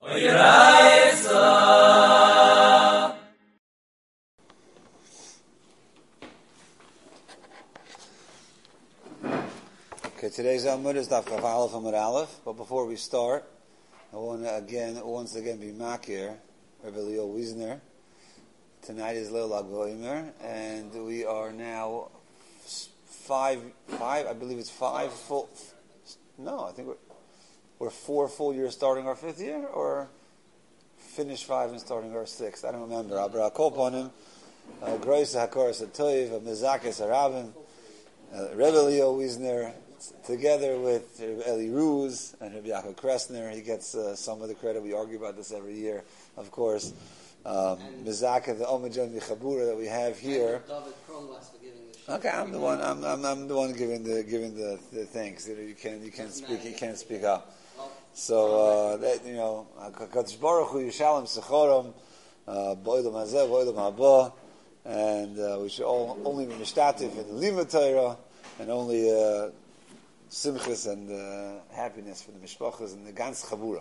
Okay, today's Amud is Daf Chaf Aleph Amud Aleph. But before we start, I want to once again be makir Rabbi Leo Wiesner. Tonight is Leil Lag Ba'omer, and we are now five. I believe it's 5 full. No, I think we're 4 full years starting our 5th year, or finish 5 and starting our 6th. I don't remember. Abra Kol Ponim, Grois Hakoras Atoiv, Mezakis Arabim, Rabbi Leo Wiesner, together with Eli Ruz and Rabbi Yaakov Kressner. He gets some of the credit. We argue about this every year, of course. Mezaka, the Omajon Michabura that we have here. Okay, I'm the one. I'm the one giving the thanks. You can't speak up. So that Kadosh Baruch Hu Yishalom Sechorom Bo'olam Hazeh Bo'olam Haba, and we should only be mishtatif in the Limud Torah, and only simchas and happiness for the mishpachas and the gans chavura.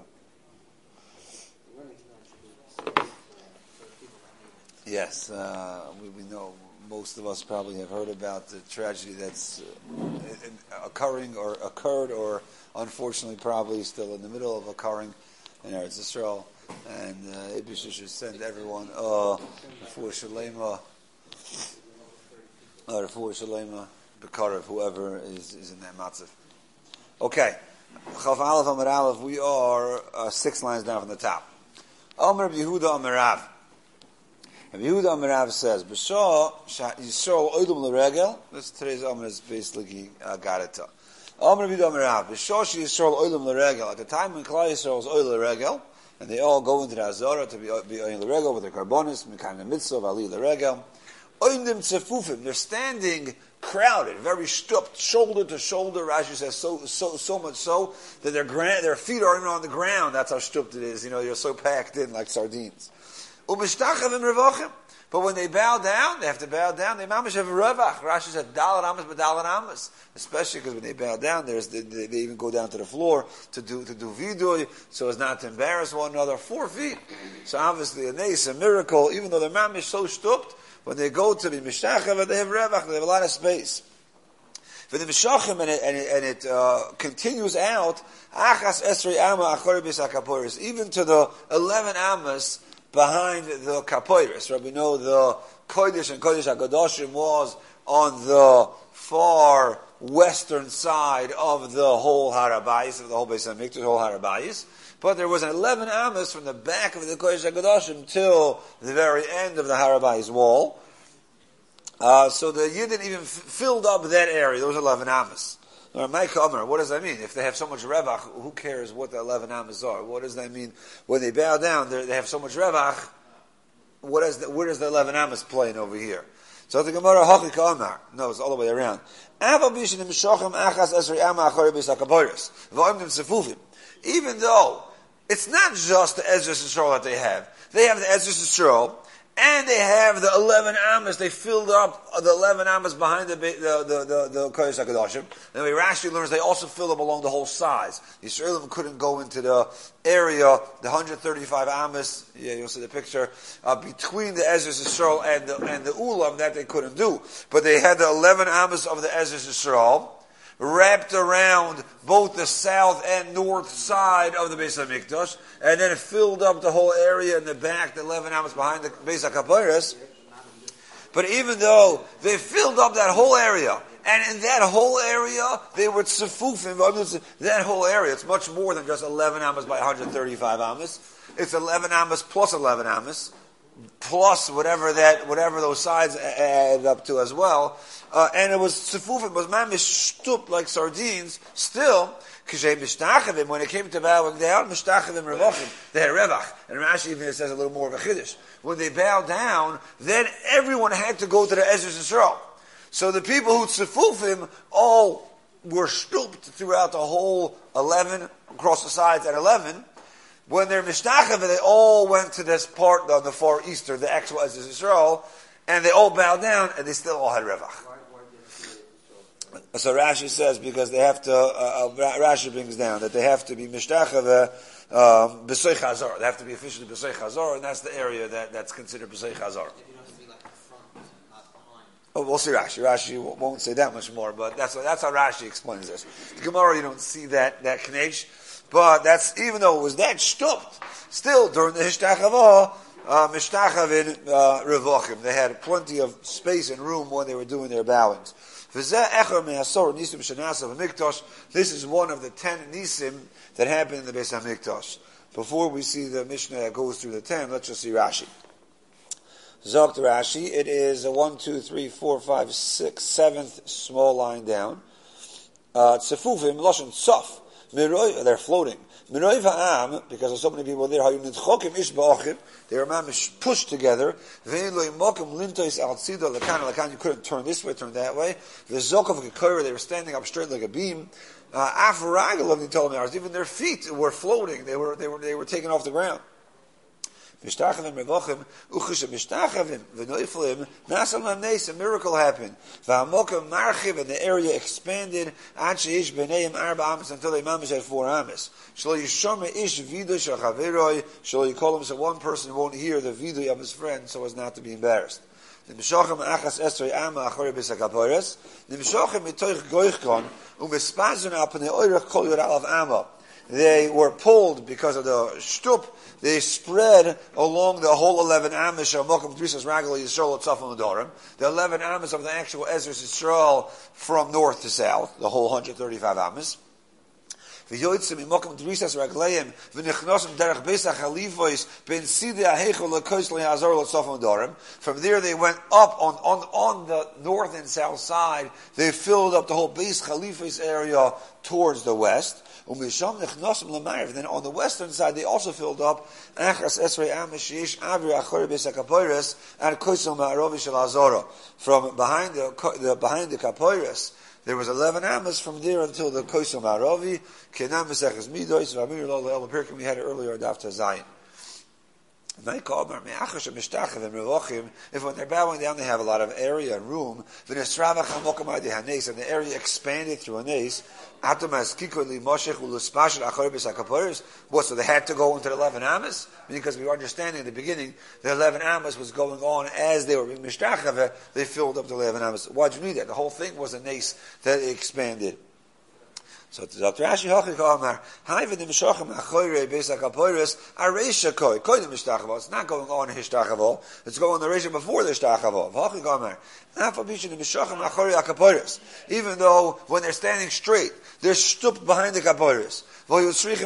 Yes, we know most of us probably have heard about the tragedy that's occurred, or unfortunately probably still in the middle of occurring in Eretz Yisrael. And Ibisha should send everyone for Shalema, or for Shalema, Bekarev, whoever is in that matzav. Okay, Chaf Aleph Amud Aleph. We are 6 lines down from the top. Amar Yehuda Amar Rav. Yehuda Amar Rav says, "B'shah Yisrael oidum l'regel." This today's Amar is basically got it. Amar Yehuda Amar Rav. B'shah Yisrael oidum l'regel. At the time when Klal Yisrael was oidum l'regel, and they all go into the Azara to be oidum l'regel with their karbonis, mekayim mitzvah, ali l'regel. Oindim tzefufim. They're standing crowded, very stooped, shoulder to shoulder. Rashi says so much so that their feet are even on the ground. That's how stooped it is. You're so packed in like sardines. Ubishtachavim revachim. But when they bow down, they have to bow down. They mamish have a revach. Rashi said dalar amas b'dalar amas. Especially because when they bow down, they even go down to the floor to do vidui, so as not to embarrass one another. 4 feet. So obviously a nace, a miracle. Even though they're mamish so stooped, when they go to the mishachav, they have revach. They have a lot of space. For the mishachim, and it continues out. Achas esrei amma achor b'sakaporis. Even to the 11 amas behind the kapoiris. Right? We know the Kodesh and Kodesh HaKadoshim was on the far western side of the whole Harabayis, of the whole Beis HaMikdash, the whole Harabayis. But there was an 11 amas from the back of the Kodesh HaKadoshim till the very end of the Harabayis wall. So the Yidden even filled up that area, those 11 amas. What does that mean? If they have so much revach, who cares what the 11 amas are? What does that mean? When they bow down, they have so much revach. Where does the 11 amas playing over here? So the Gemara Hachi Ka'amar. No, it's all the way around. Even though it's not just the Ezras Yisrael that they have the Ezras Yisrael, and they have the 11 amas. They filled up the 11 amas behind the Kodesh HaKadoshim. And the Rashi learns they also filled up along the whole size. The Yisraelim couldn't go into the area, the 135 amas. Yeah, you'll see the picture between the Ezras Yisrael and the Ulam that they couldn't do. But they had the 11 amas of the Ezras Yisrael wrapped around both the south and north side of the Beis HaMikdash, and then it filled up the whole area in the back, the 11 amas behind the Beis HaKaporos. But even though they filled up that whole area, and in that whole area, they were tzefufim, that whole area, it's much more than just 11 amas by 135 amas. It's 11 amas plus 11 amas, plus whatever those sides add up to as well. And it was tzefufim, was mamish stooped like sardines. Still, when it came to bowing down, mishtachavim revachim, they had revach. And Rashi even says a little more of a chiddush. When they bowed down, then everyone had to go to the Ezras Yisrael. So the people who tzefufim all were stooped throughout the whole 11, across the sides at 11. When they're mishtachavim, they all went to this part on the far eastern, the actual Ezras Yisrael, and they all bowed down, and they still all had revach. So Rashi says because they have to. Rashi brings down that they have to be mishtachave b'soy chazor. They have to be officially b'soy chazor, and that's the area that's considered b'soy chazor. Oh, we'll see Rashi. Rashi won't say that much more, but that's how Rashi explains this. The Gemara, you don't see that knesh, but that's even though it was that stupped, still during the hishtachava, mishtachavin revochim. They had plenty of space and room when they were doing their bowings. This is one of the 10 nisim that happened in the Beis Hamikdash. Before we see the Mishnah that goes through the 10, let's just see Rashi. Zogt Rashi, it is a 1, 2, 3, 4, 5, 6, 7th small line down. Tzefufim, Lashon Tzof. They're floating. Miroiv ha'am, because there's so many people there, they were pushed together. You couldn't turn this way, turn that way. They were standing up straight like a beam. Even their feet were floating. They were taken off the ground. A miracle happened. And the area expanded until they had 4 amas. So one person won't hear the vidoy of his friend so as not to be embarrassed. They were pulled because of the shtup. They spread along the whole 11 amas. The 11 amas of the actual Ezras Yisrael from north to south, the whole 135 amas. From there they went up on the north and south side. They filled up the whole Beis Chalifos area towards the west. And then on the western side, they also filled up from behind the Kapoiris. There was 11 amas from there until the Koisel Ma'arovi. We had it earlier in Daf Tazayin. If when they're bowing down, they have a lot of area and room, and the area expanded through a nace. What, so they had to go into the 11 amas? Because we were understanding in the beginning, the 11 amas was going on as they were being mishtachave, they filled up the 11 amas. Why'd you need that? The whole thing was a nace that expanded. So Dr. Rashi Hachik it's not going on in Hishtachavo, it's going on the Reisha before the Hishtachavo. Even though when they're standing straight, they're stooped behind the Kapoiris. And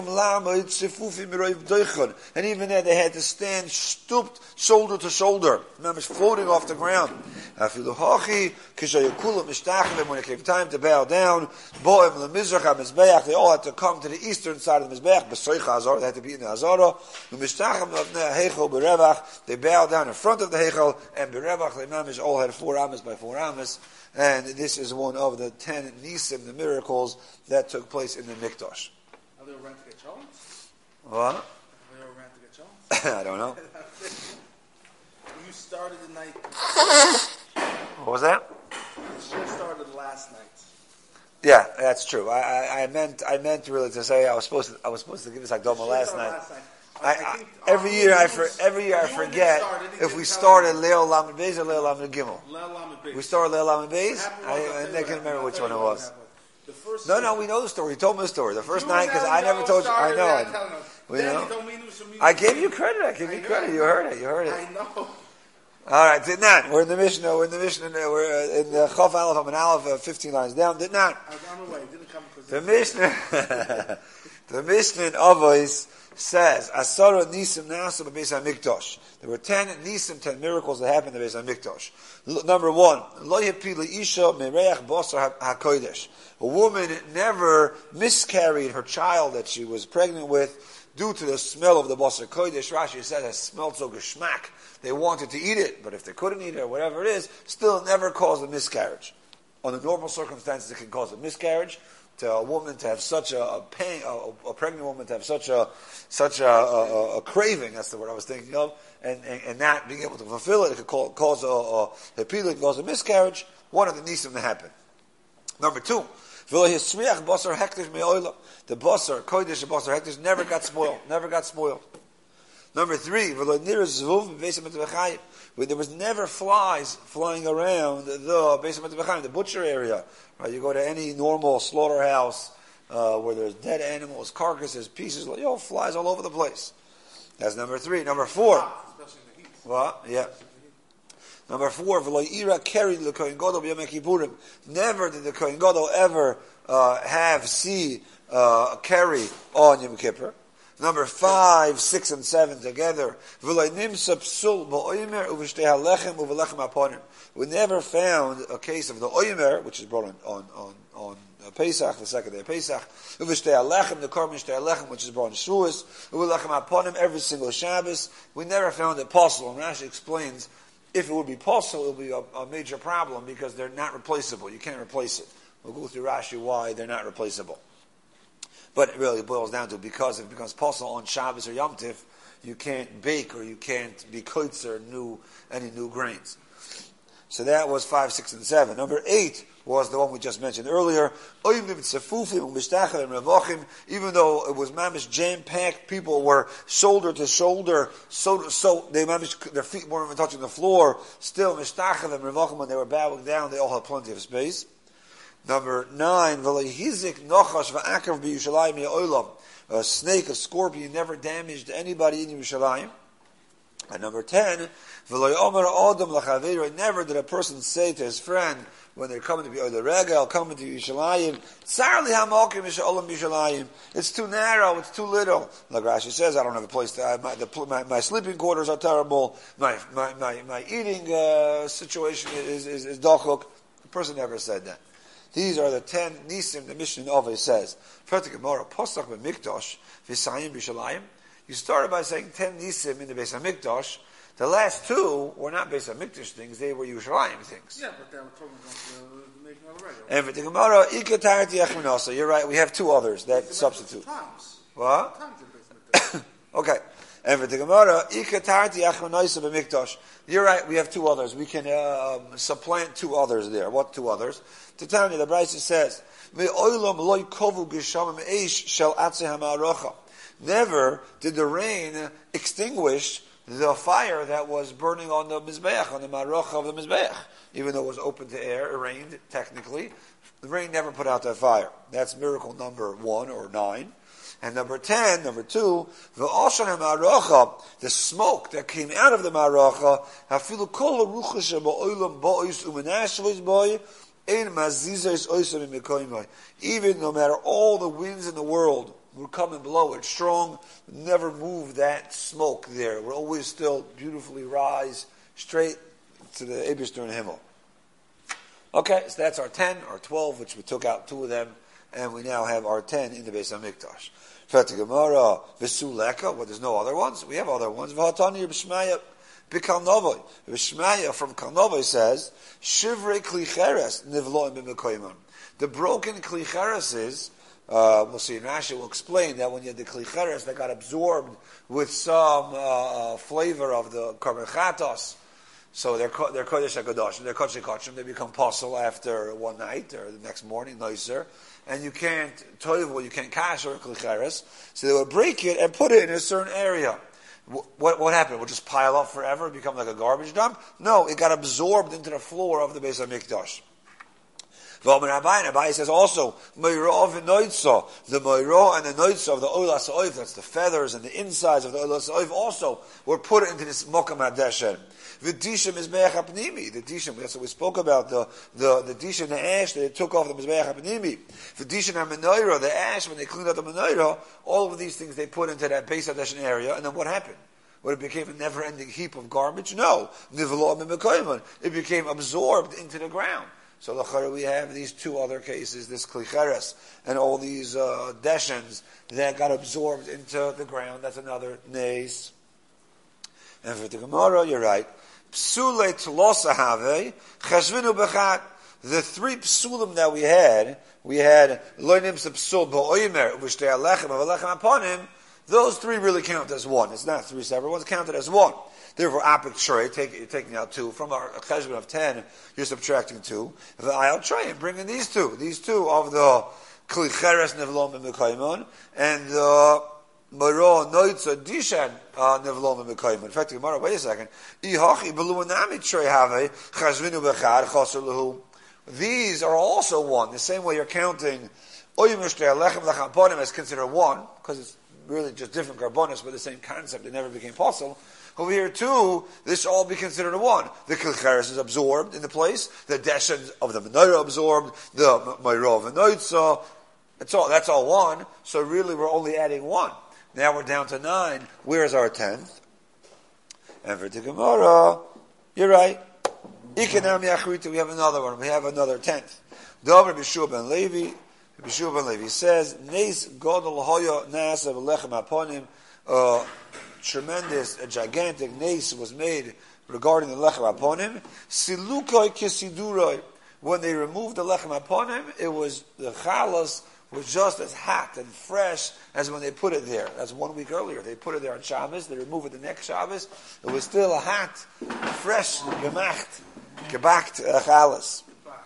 even then they had to stand stooped shoulder to shoulder. Remember, floating off the ground. When it came time to bow down, they all had to come to the eastern side of the Mizbeach. They had to be in the Hazara. They bowed down in front of the Heichel, and Berevach, they all had 4 amas by 4 amas. And this is one of the 10 Nisim, the miracles that took place in the Mikdash. Are they around to get Charles? What? Are they around to get Charles? I don't know. You started the night. What was that? The show started last night. Yeah, that's true. I meant really to say I was supposed to give this Akdoma last night. Every year I forget if we started Leil Lamed Beis or Leil Lamed Gimel. We started Leil Lamed Beis. I can't remember which one it was. No, we know the story. You told me the story. The first night, because I never told you. I know. I gave you credit. You heard it. I know. All right, did not. We're in the Mishnah. We're in the Chof Aleph Amud Aleph, 15 lines down. Did not. I was on the way. It didn't come because the Mishnah in Avos says, Asara Nisim Nasa Beis HaMikdash. There were 10 Nisim, 10 miracles that happened in the Beis HaMikdash. Number 1, Lo Yepili Isha Mereach Basar HaKodesh. A woman never miscarried her child that she was pregnant with due to the smell of the Basar Kodesh. Rashi says it smelled so geschmack. They wanted to eat it, but if they couldn't eat it or whatever it is, still it never caused a miscarriage. Under normal circumstances, it can cause a miscarriage. To a woman to have such a pain, a pregnant woman to have such a craving, that's the word I was thinking of, and not being able to fulfill it, it could cause a miscarriage. One of the nisim that happened. Number 2, the basar kodesh basar hektish never got spoiled. Number 3, there was never flies flying around the Beis HaMikdash, the butcher area. Right, you go to any normal slaughterhouse where there's dead animals, carcasses, pieces, flies all over the place. That's number 3. Number 4. What? Yeah. Number 4, never did the Kohen Gadol ever carry on Yom Kippur. Number 5, 6, and 7 together. We never found a case of the oimer, which is brought on Pesach, the second day of Pesach. The korban shtei alechem, which is brought on Shavuos. Every single Shabbos. We never found it possible. And Rashi explains, if it would be possible, it would be a major problem because they're not replaceable. You can't replace it. We'll go through Rashi why they're not replaceable. But it really boils down to because if it becomes possible on Shabbos or Yom Tif, you can't bake or you can't be koitzer any new grains. So that was 5, 6, and 7. Number 8 was the one we just mentioned earlier. Even though it was mamish jam-packed, people were shoulder to shoulder, so their feet weren't even touching the floor. Still, mishtachel and revachim, when they were bowing down, they all had plenty of space. Number 9, a snake, a scorpion, never damaged anybody in Yerushalayim. And number 10, never did a person say to his friend when they're coming to be Oile Regel, coming to Yerushalayim, it's too narrow, it's too little. Like Rashi says, I don't have a place to, my sleeping quarters are terrible, my eating situation is dachuk. The person never said that. These are the 10 nisim the Mishnah Oveh says. You started by saying 10 nisim in the Beis HaMikdash. The last 2 were not Beis HaMikdash things, they were Yerushalayim things. Yeah, but they were talking about making already. And for the Gemara, Ikatarti Echminasa, you're right, we have 2 others that substitute. What? Okay. And for the Gemara, Ikatarti Echminasa b'Mikdash. You're right, we have 2 others. We can supplant 2 others there. What 2 others? To tell you, the Brisa says, never did the rain extinguish the fire that was burning on the Mizbeach, on the Marocha of the Mizbeach. Even though it was open to air, it rained, technically. The rain never put out that fire. That's miracle number 1 or 9. And number 10, number 2, the smoke that came out of the Marocha, even no matter all the winds in the world would come and blow it strong, never move that smoke there. It will always still beautifully rise straight to the Eibishter and Himmel. Okay, so that's our 10, or 12, which we took out 2 of them, and we now have our 10 in the Beis HaMikdash. Fete Gemara, V'suleka, well, there's no other ones. We have other ones. V'hatani B'shmaya B'Kalnovoi. B'shmaya from Kalnovoi says, Shivrei Klicheres Nivloim B'Mekoimon. The broken Klichereses, we'll see, Rashi will explain that when you had the Klicheres that got absorbed with some flavor of the Korban Chatos, so they're Kodesh HaKadosh, they're Kodesh HaKadoshim, they become possible after one night or the next morning, nicer. And you can't toivel, you can't kasher klicheres, so they would break it and put it in a certain area. What happened? It would just pile up forever, become like a garbage dump? No, it got absorbed into the floor of the Beis HaMikdash. Abai says also, the Moira and the Noitza of the Olas Ha'oif, that's the feathers and the insides of the Olas Ha'oif also were put into this Mokam HaDeshen. The Dishim is Mizbeach HaPnimi. The Dishim, that's what we spoke about, the Dishim, the ash that they took off the Mizbeach HaPnimi. The Dishim HaMenorah, the ash, when they cleaned out the Menorah, all of these things they put into that Beis HaDeshen area, and then what happened? Well, it became a never-ending heap of garbage? No. It became absorbed into the ground. So we have these 2 other cases, this klicheres and all these deshens that got absorbed into the ground. That's another nes. And for the Gemara, you're right. Psule tlosahave cheshvinu b'chat. The 3 psulim that we had loinim psul ba'oimer v'shtei alechem alechem upon him. those three really count as one. It's not three separate ones, counted as one. Therefore, apik shrei, you're taking out two. From our cheshbon of 10, you're subtracting two. I'll try and bring in these two of the kli cheres nevlom b'mekaymon, and the Maro noitza dishan nevlom b'mekaymon. In fact, the Gemara, wait a second. Ihachi beluanami trei have chazvinu b'chad chaser lehu. These are also one. The same way you're counting oyim mishtei lechem lachaponim as considered one, because it's really just different carbonis, but the same concept. It never became possible. Over here too, this should all be considered a one. The kilcheres is absorbed in the place. The deshen of the menorah absorbed. The mayrov and noitza. That's all one. So really, we're only adding one. Now we're down to 9. Where's our 10th? And for the Gemara, you're right. Ikanam Yachrita, we have another one. We have another 10th. Dover B'Shua ben Levi. B'Shua ben Levi says, Nes Godel Hoya Nasa V'Lechem Aponim. Tremendous, a gigantic nes was made regarding the Lechem Aponim. Silukoi Kisiduroi. When they removed the Lechem Aponim, it was the chalas was just as hot and fresh as when they put it there. That's 1 week earlier. They put it there on Shabbos. They remove it the next Shabbos. It was still a hot, fresh, gebakt chalas.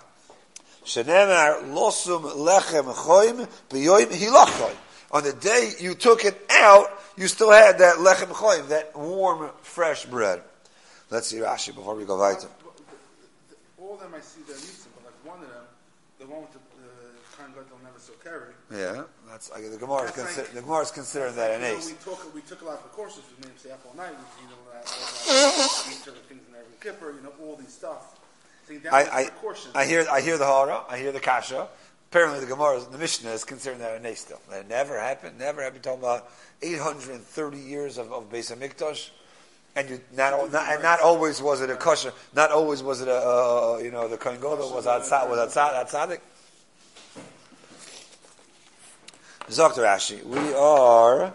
Shenemar losum lechem choim b'yoyim hilachoi. On the day you took it out, you still had that lechem choim, that warm, fresh bread. Let's see Rashi before we go weiter. All of them I see they're nisim, but like one of them, the one with the kind of they'll never so carry. Yeah, that's the Gemara. The Gemara is considering that an ace. We took a lot of the courses. We made them stay up all night. We took things in every kipper. All these stuff. I hear the hara. I hear the kasha. Apparently, the Gemara, the Mishnah is considering that an ace still. That never happened. Never happened. Talking about 830 years of Beis Hamikdash. And not always was it a kosher. Not always was it the Kohen Gadol was tzaddik. Dr. Rashi, we are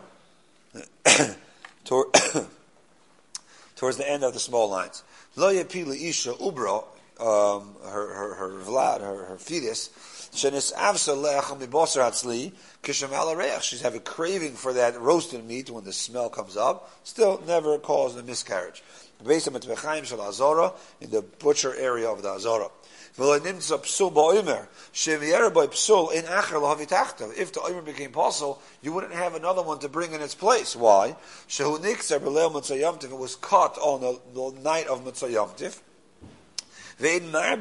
towards the end of the small lines. Lo yapila isha ubra, her vlad, her fetus. Shenis avsa le'acham mibosar hatzli kishem ala reach. She's having a craving for that roasted meat when the smell comes up. Still, never caused a miscarriage. Based on Mitvechaim shel Azora in the butcher area of the Azora. If the omer became possible, you wouldn't have another one to bring in its place. Why? It was cut on the night of Mitzvah Yom Tif. They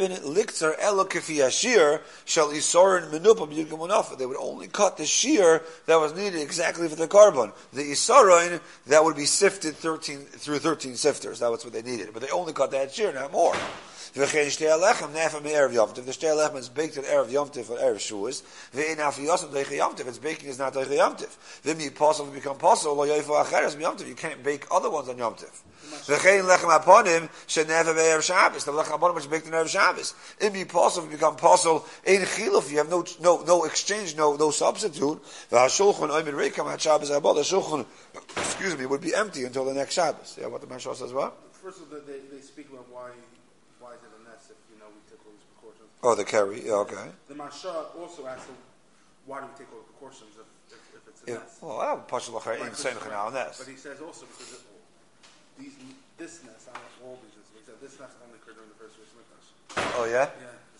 would only cut the shear that was needed exactly for the carbon. The isaroin that would be sifted through 13 sifters. That was what they needed. But they only cut that shear, not more. If the shtei lechem is baked at Erev Yom Tif or Erev Shuas, its baking is not Deiche Yom Tif. Then you possible become possible. You can't bake other ones on Yom Tif. The lechem aponim shenever be'erev Shabbos. The lechem aponim which is baked in Erev Shabbos. If you possible become possible in chiluf, you have no exchange, no substitute. The hashulchon oimid reikam at Shabbos abod. The shulchon, would be empty until the next Shabbos. Yeah, what the Mashal says. What? First of all, they speak about why is it a nest if we take all these precautions. Oh, the carry. Yeah, okay. The Mashal also asks why do we take all the precautions if it's a nest? Well, I would push the nest. But he says also because this nest, I don't know all these nests, he said this nest only occurred during the first Beis Hamikdash. Oh yeah?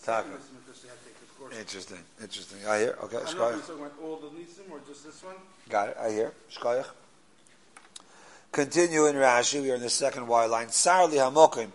Yeah. Interesting. I hear. Okay. I don't know if you're talking about all the nisim or just this one. Got it. I hear. Shkoyach. Continue in Rashi. We are in the second Y line. Sarli hamokim.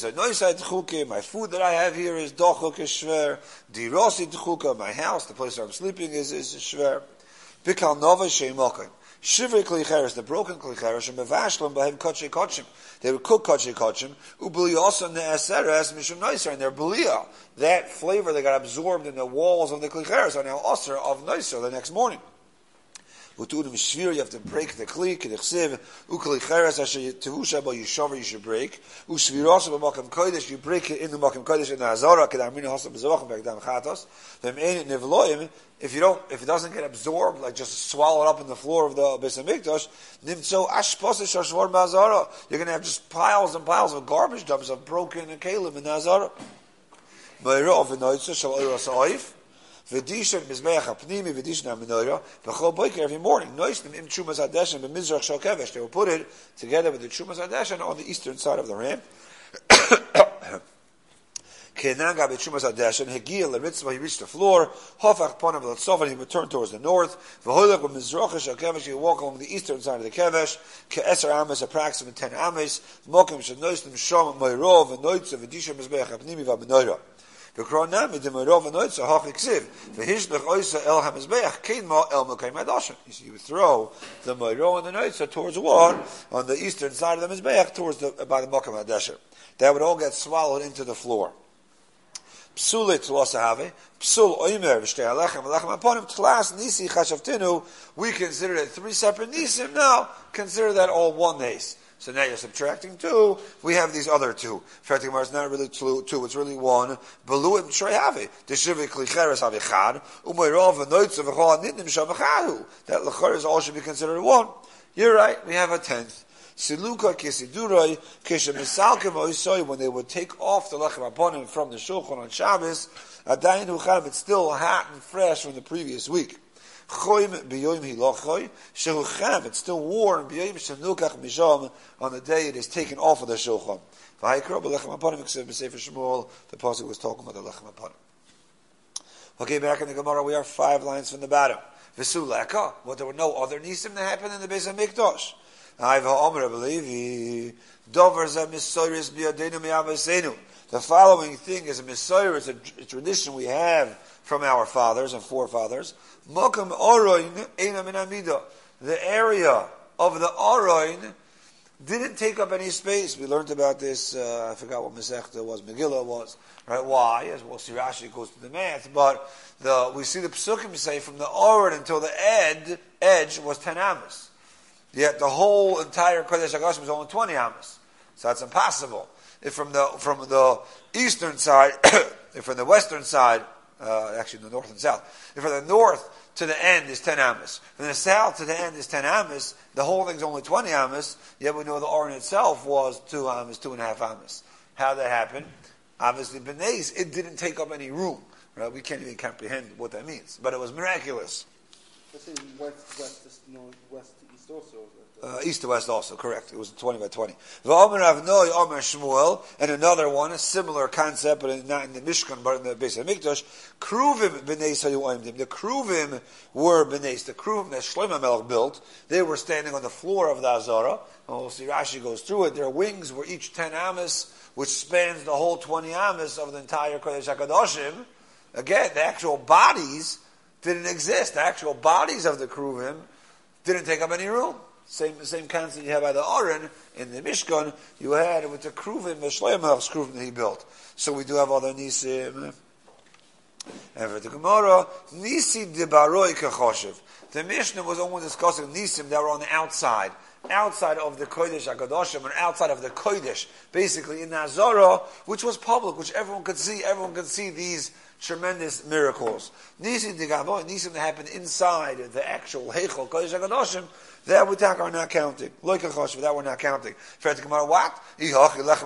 My food that I have here is dochuk is shver. Dirosi tchuka. My house, the place where I'm sleeping, is shver. Bikal nova sheimokim. Shivri klicheres, the broken klicheres, and mevashlam b'hem kotche kotchim. They would cook kotche kotchim. Ubliyasa ne'eseres mishum noiser, and their belia, that flavor that got absorbed in the walls of the klicheres, are now aser of noiser the next morning. You have to break the kli, k'dichsiv, uklicheres asher tehusha bo yishover, you should break. Ushvirasa b'makam kodesh, you break it in the makam kodesh in the azara, k'darmina hasa b'zavachim b'ekdam chatos. V'm'ein nevloim, if it doesn't get absorbed, like just swallowed up in the floor of the Beis Hamikdash, nimtzo ashpasish ashvar b'azara. You're going to have just piles and piles of garbage dumps of broken kelim in the azara. Ma'ira of v'noitza shal oira sa'oif. V'disha mizbeach hapnimi v'disha ha'menorah v'chol boiker every morning. Noisnim im Trumas Hadeshen b'mizrach shel kevesh. They will put it together with the Trumas Hadeshen on the eastern side of the ram. Kenaga b'Trumas Hadeshen Hegiel l'ritzvah. He reached the floor. Hofach ponav l'tzovan. He returned towards the north. V'holach b'mizrach shel kevesh. He walked along the eastern side of the kevesh. Ke'eser ames, approximately 10 ames. Mokim shenoisnim shom moirov v'noitza v'disha mizbeach hapnimi v'menorah. V'kronami d'moirov v'noitza hach iksiv v'hishlech oisa el hamizbeach keidma el mokay madashen. You would throw the moirov and the noitza towards what? On the eastern side of the mizbeach, towards by the mokay madashen. That would all get swallowed into the floor. Psule tlosahave, psul oimer v'shtei halechem halechem aponim tlas nisi chashavtinu. We consider it 3 separate nisim. Now consider that all one nes. So now you're subtracting 2. We have these other 2. Fatima is not really 2. It's really 1. Beluim treyave deshivi klicheres havichad umeirov v'noitzav v'chol nitnim shavachadu. That lecheres all should be considered 1. You're right. We have a 10th. Siluka kesidurai keshemisalkem oisoi, when they would take off the lechem aponim from the shulchan on Shabbos, adayin huchav, it's still hot and fresh from the previous week. Choim biyoyim hilochoy shehuchav, it's still warm biyoyim shenukach misham, on the day it is taken off of the shulchan. V'haikro b'lechem aponim except b'sefer Shmuel, the pasuk was talking about the lechem aponim. Okay, back in the Gemara, we are 5 lines from the bottom. V'sulaka, but there were no other nisim that happened in the Beis HaMikdash. The following thing is a Messiah, it's a tradition we have from our fathers and forefathers. The area of the Aroin didn't take up any space. We learned about this, I forgot what Masechta was, Megillah was. Right? Why? As we'll see, Rashi goes to the math, but we see the Psukim say from the Aroin until the edge was 10 amas. Yet the whole entire Kodesh HaKadoshim was only 20 amas. So that's impossible. If from the eastern side, if from the western side, actually the north and south, if from the north to the end is 10 amas, from the south to the end is 10 amas, the whole thing's only 20 amas, yet we know the Aron itself was 2 amas, 2.5 amas. How that happened? Obviously, B'neis, it didn't take up any room. Right? We can't even comprehend what that means. But it was miraculous. West to east also. East to west also, correct. It was 20 by 20. V'omer Avnoi, Omer Shmuel, and another one, a similar concept, but not in the Mishkan, but in the Beis HaMikdash. Kruvim b'neis hayu oimdim. The Kruvim were b'neis. The Kruvim that Shlomo Melech built, they were standing on the floor of the Azara. And we'll see Rashi goes through it. Their wings were each 10 amas, which spans the whole 20 amas of the entire Kodesh HaKadoshim. Again, the actual bodies didn't exist. The actual bodies of the Kruvim didn't take up any room. Same concept you have by the Aron in the Mishkan, you had with the Kruvim, the Shlomo Melech's Kruvim that he built. So we do have other Nisim. And for the Gemara, Nisi de Baroi Kachoshev. The Mishnah was only discussing Nisim that were on the outside of the Kodesh HaKadoshim, or outside of the Kodesh, basically in Nazarah, which was public, which everyone could see. Everyone could see these tremendous miracles. Nisim de Gavoy, Nisim that happened inside the actual Heichel Kodesh HaKadoshim, that we are not counting. Loik HaChoshev, that we're not counting. Fair to Gemara, what? Wait a second, the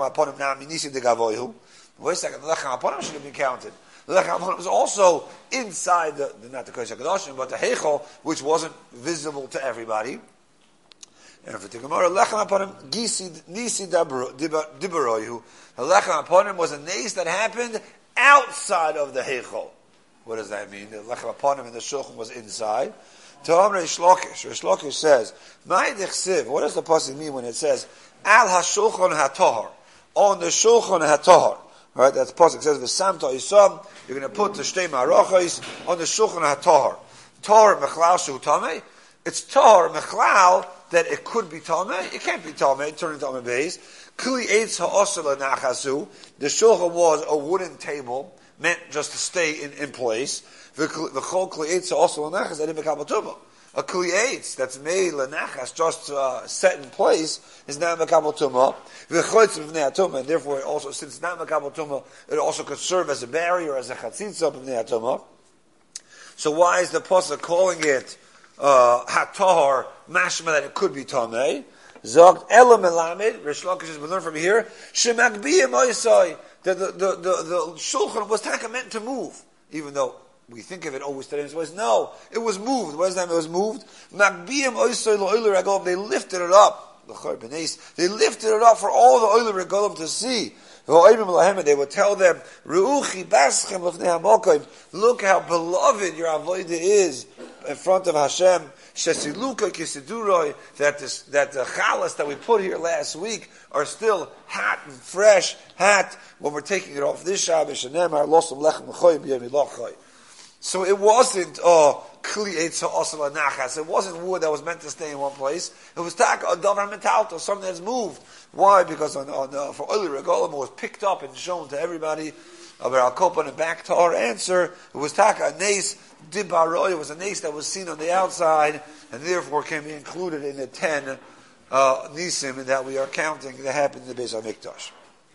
Lechem Aponim should have been counted. The Lechem Aponim was also inside not the Kodesh HaKadoshim, but the Heichel, which wasn't visible to everybody. And for the Gemara, Lechem Aponim, Nisi Dibaroihu. The Lechem Aponim was a nace that happened outside of the Heichel. What does that mean? The Lechem Aponim and the Shulchan was inside. Ta'am Reish Lakish says, what does the pasuk mean when it says, Al HaShulchan HaTohar, on the Shulchan HaTohar? Right, that's the pasuk. It says, V'samta Yisam, you're going to put the Shtei Ma'arachos on the Shulchan HaTohar. Tohar Mechlal Shu Tameh. It's Tohar Mechlal that it could be Tameh. It can't be Tameh, turn into Tameh Beis. Kli Eitz Ha'osel Nachasu. The Shulchan was a wooden table, meant just to stay in place. A kliyetz that's made lenachas, just set in place, is not mekabel tumah. And therefore, also since it's not mekabel tumah, it also could serve as a barrier, as a chatzitza b'nei tumah. So why is the pasuk calling it hatahar mashma that it could be tamei? Zogt elam elamed. Rish Lakish has been learned from here. Shemagbiyim oisai. The shulchan was meant to move, even though we think of it always today in this place. No, it was moved. What does that mean? It was moved. Magbiyim oisoi lo'oilu regolim. They lifted it up. They lifted it up for all the oilu regolim to see. They would tell them, look how beloved your avodah is in front of Hashem. That the chalas that we put here last week are still hot and fresh, hot when we're taking it off this Shabbos. So it wasn't kli eitza asal anachas. It wasn't wood that was meant to stay in one place. It was taka a davar metalto, something that's moved. Why? Because for Oli Regolim it was picked up and shown to everybody. About Al-Kopa and back to our answer, it was taka a nace dibaroy. It was a nace that was seen on the outside, and therefore can be included in the 10 nisim that we are counting that happened in the Beis HaMikdash.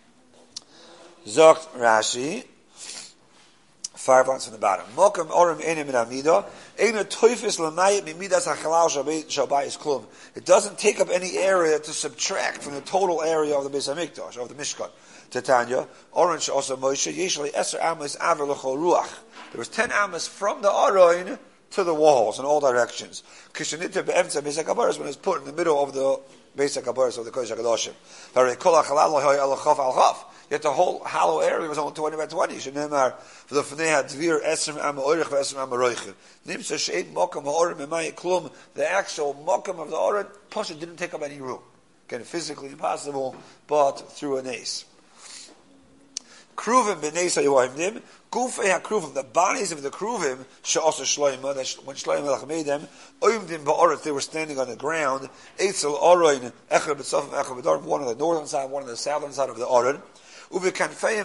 Zokt Rashi. 5 lines from the bottom. Mokam orim enim in amida. Eina toifis l'mayit mimidas hachalal shabayis klum. It doesn't take up any area to subtract from the total area of the Beis HaMikdash, of the Mishkan. Titania, orin she'osa Moshe, yeshli eser amas aver l'chol ruach. There was 10 amas from the orin to the walls in all directions. Kishanita be'emtza Beis HaKabaros, when it's put in the middle of the Beis HaKabaros of the Kodesh HaKadoshim. V'arei kol hachalal lo'hoy al-chaf al-chaf. Yet the whole hollow area was only 20 by 20. Shememar for the fnei hadvir esrim amaorich v'esrim amaroich. Nimsa she'ed mokam ha'orim emayit klum. The actual mokam of the orim pasha didn't take up any room. Again, physically impossible, but through an ace. Kruvim b'neis ha'yohimdim. Gufei ha'kruvim, the bodies of the kruvim she'asa shloima. That when Shlomo Melech made them, oimdim ba'oretz, they were standing on the ground. Eitzel oroin echad b'tzofim echad b'darim. One on the northern side, one on the southern side of the orim. Their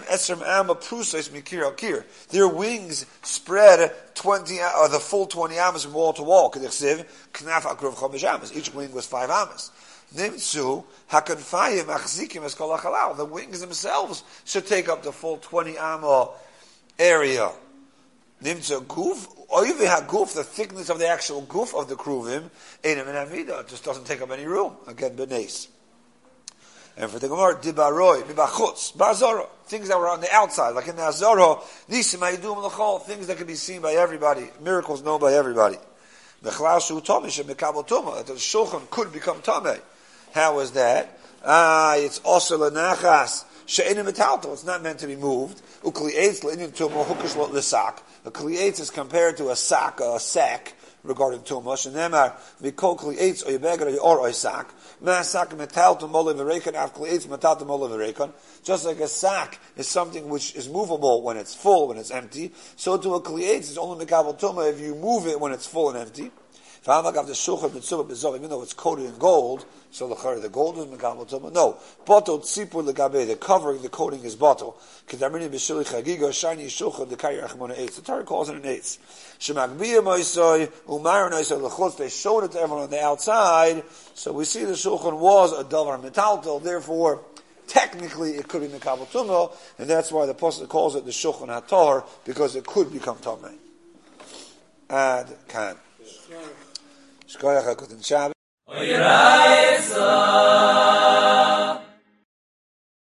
wings spread 20, the full 20 amas from wall to wall. Each wing was 5 amas. The wings themselves should take up the full 20 amma area. The thickness of the actual guf of the kruvim, it just doesn't take up any room. Again, benes. And for the Gemara, dibaroi, bibachutz, barzora, things that were on the outside, like in the Azara, nisim ha'idum l'chol, things that can be seen by everybody, miracles known by everybody. The chlashu tomish and mekabel tuma, that the shulchan could become tameh. How is that? It's also lenachas she'enim metalto. It's not meant to be moved. Ukli eitz le'inyan tuma hukish lo l'sak. A kli eitz is compared to a sack regarding tuma. Shenemar mikol kli eitz o yebegar or oisak. Just like a sack is something which is movable when it's full, when it's empty, so to a kli eitz is only mekabel tuma if you move it when it's full and empty. Even though it's coated in gold, so the gold is mekabel tuma. No, bottle tzipur legabe, the covering, the coating is bottle. The Torah calls it an eitz. They showed it to everyone on the outside, so we see the shulchan was a davar metaltal. Therefore, technically, it could be mekabel tuma, and that's why the pasuk calls it the shulchan hator, because it could become tamei. Ad kan. Shkoyach HaKutin Shabbat.